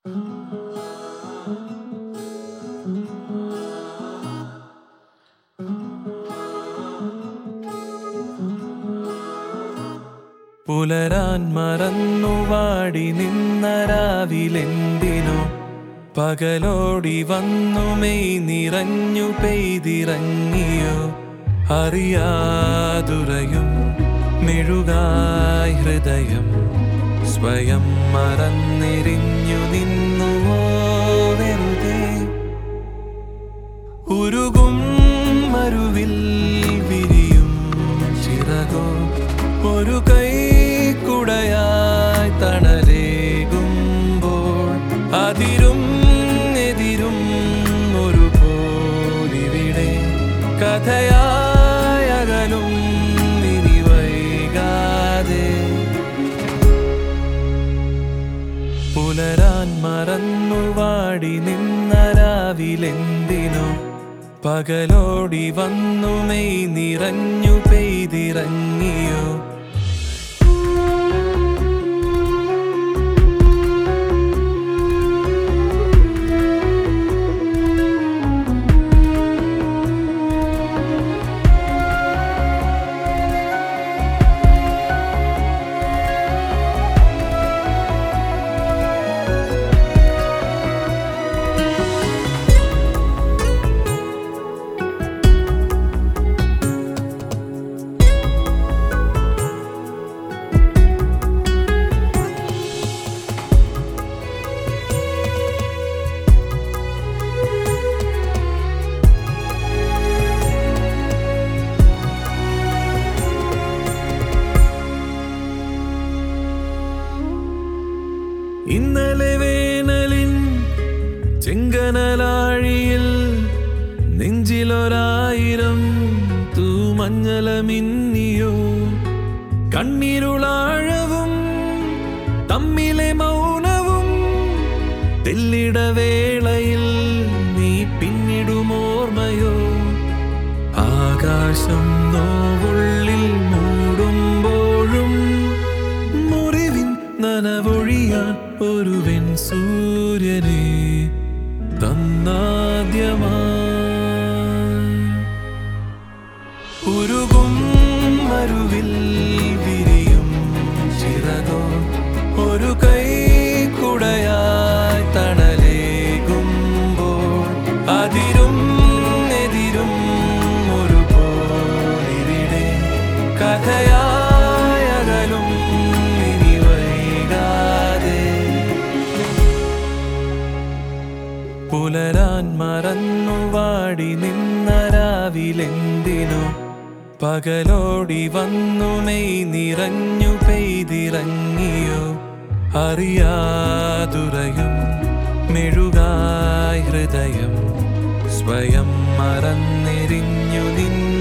പുലരാൻ മറന്നു വാടി നിന്ന രാവിലെന്തിനോ പകലോടി വന്നു മെയ് നിറഞ്ഞു പെയ്തിറങ്ങിയോ അറിയാതുറയും മെഴുകായി ഹൃദയം സ്വയം മറന്നെരിഞ്ഞു നിന്നുവോ വെറുതെ ഉരുകും മരുവിൽ വിരിയും ചിറകോ ഒരു കൈ കുടയായി തണലേകുമ്പോൾ അതിരും എതിരും ഒരു പോലിവിടെ കഥയായി അകലും ഇനി വൈകാതെ പുലരാൻ മറന്നു വാടി നിന്ന രാവിലെന്തിനോ പകലോടി വന്നു മെയ് നിറഞ്ഞു പെയ്തിറങ്ങിയോ ഇന്നലെ വേനലിൻ ചെങ്കനലാഴിയിൽ നെഞ്ചിലൊരായിരം തൂമഞ്ഞലമിന്നിയോ കണ്ണീരുളാഴവും തമ്മിലെ മൗനവും തെല്ലിടവേളയിൽ നീ പിന്നിടുമോർമ്മയോ ആകാശം നോവുള്ളിൽ മൂടുമ്പോഴും മുറിവിൻ നനവൊഴിയാൻ ഒരുവൻ സൂര്യനെ തന്നാദ്യമായി ഉരുകും മരുവിൽ വിരിയും ചിറകോ ഒരു കൈ കുടയായി തണലേകുമ്പോൾ അതിരും എതിരും ഒരു പോലിവിടെ കഥയായി അകലും ഇനി വൈകാതെ പുലരാൻ മറന്നു വാടി നിന്ന രാവിലെന്തിനോ പകലോടി വന്നു മെയ് നിറഞ്ഞു പെയ്തിറങ്ങിയോ അറിയാതുറയും മെഴുകായി ഹൃദയം സ്വയം മറന്നെരിഞ്ഞു നിന്നു